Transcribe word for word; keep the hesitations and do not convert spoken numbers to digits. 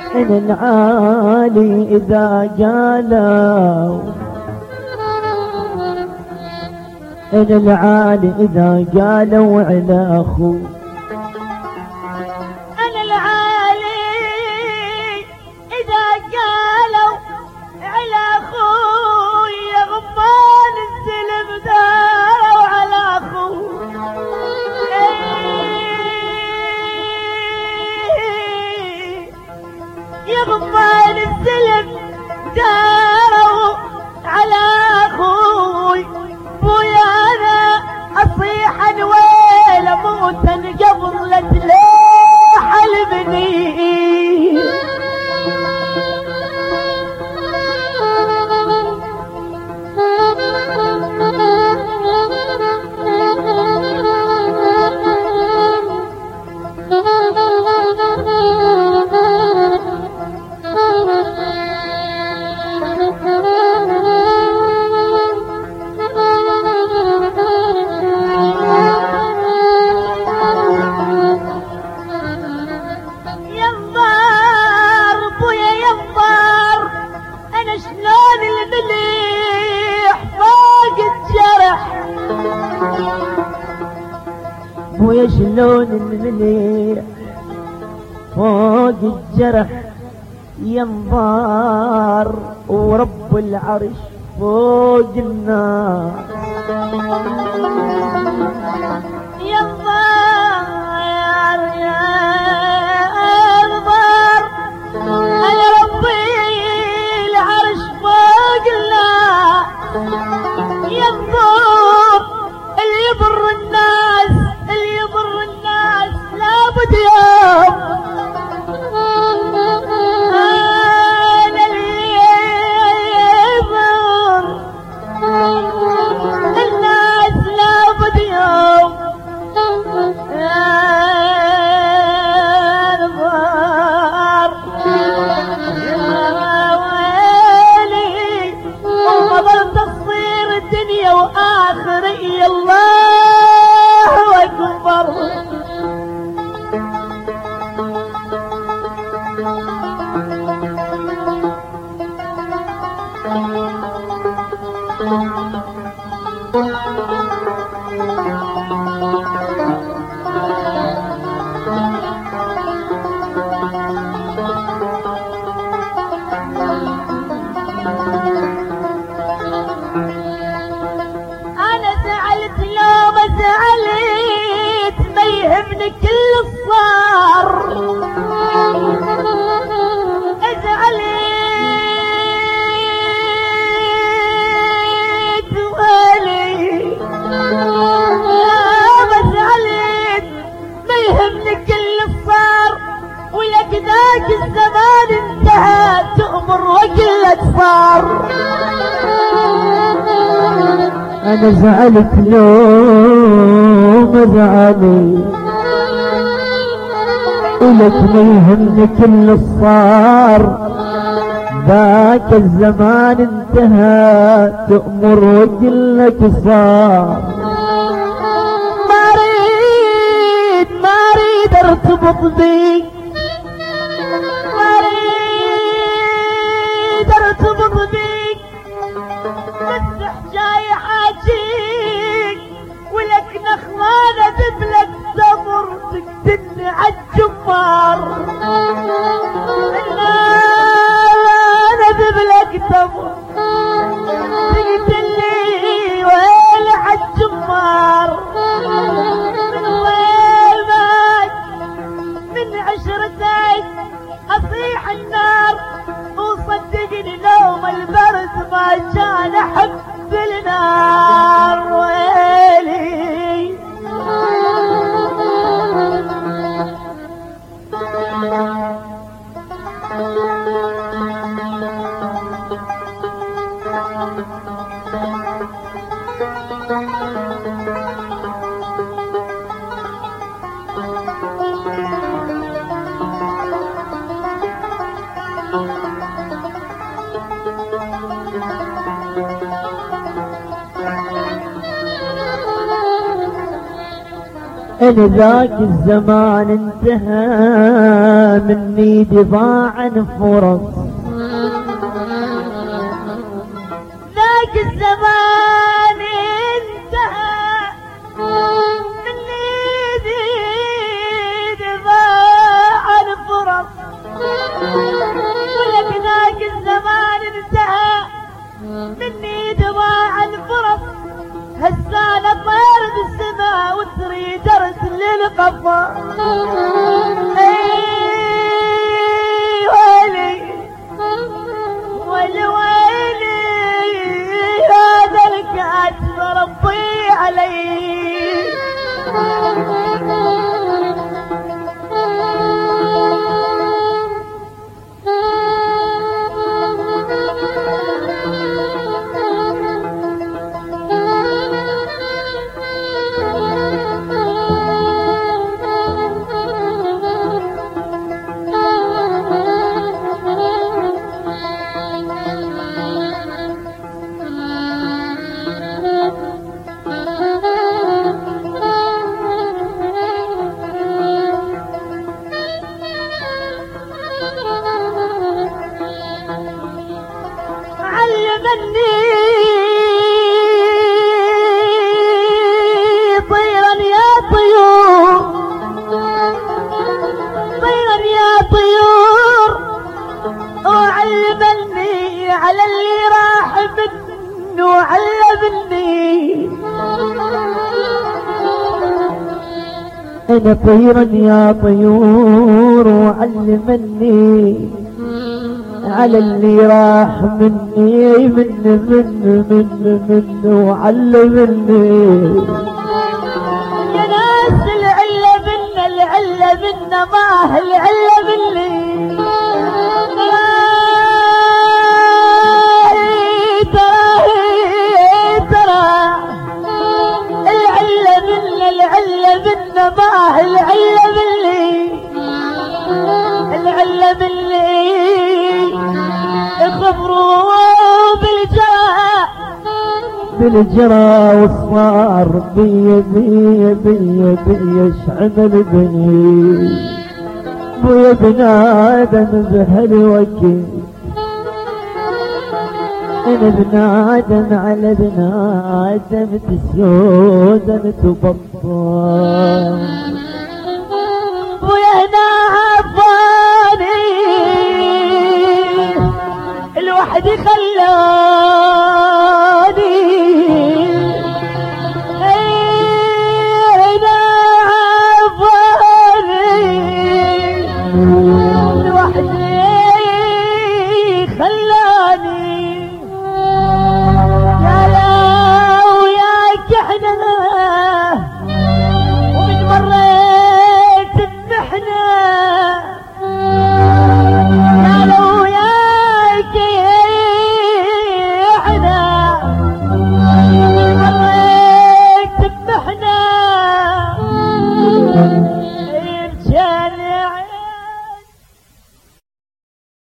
إن العالي إذا جالوا إن العالي إذا جالوا على أخوه أنا العالي إذا جالوا على أخوي يا غمان السلم داروا على أخوي يا غمان السلم داروا على أخوي بويا أنا أصيح ويل أموت قبل لا تلاح البنين ويا شلون المليح فوق الجرح ينظار ورب العرش فوق النار ينظار ينظار على ربي العرش فوق النار ينظر اللي يضر الناس اللي يضر الناس لابد يوم انا اللي يضر الناس لابد يوم انظر يا ويلي وفضلت تصير الدنيا واخري الله اكبر انا زعلت لو ما زعلت ما يهمني كل الصار زعلت ولي ما زعلت ما يهمني كل الصار ولك ذاك الزمان انتهى تأمر وقلت صار أنا زعلت لو ما زعلت ولك ما يهمني كل الصار ذاك الزمان انتهى تأمر وجلك صار ما اريد ما اريد ارتبط بيك ما اريد ارتبط بيك مسح جاي حاجيك ولك نخلانة دبلك صبر تقتلني عالجمار انا دبلك صبر تقتلني ويل عالجمار من وين ماك من عشرتك اصيح النار وصدقني لو ما البرد ما كان احب النار ويلي إن ذاك الزمان انتهى مني ضاعا فرص، ذاك الزمان انتهى مني ضاعا فرص، ولك ذاك الزمان انتهى مني ضاعا فرص، هسه انا طير بالسماء وتريد ارسل للقفا. اي ويلي ويلي ويلي هذا الكاتب ربي علي. علمني طيرا يا طيور، طيرا يا طيور، وعلمني على اللي راح منه علمني. أنا طيرا يا طيور وعلمني على اللي راح مني من من من من وعلمني. يا ناس العلة منا العلة منا ما العلة مني. ترى العلة منا العلة منا ما العلة مني، العلة مني. خبروا بالجرى بالجرى والصار بي بي بي بي شعمل بني بويا بنادم بهالوكي. انا بنادم على بنادم تسودم تبطل بويا هنا عفاني الوحدي خلاه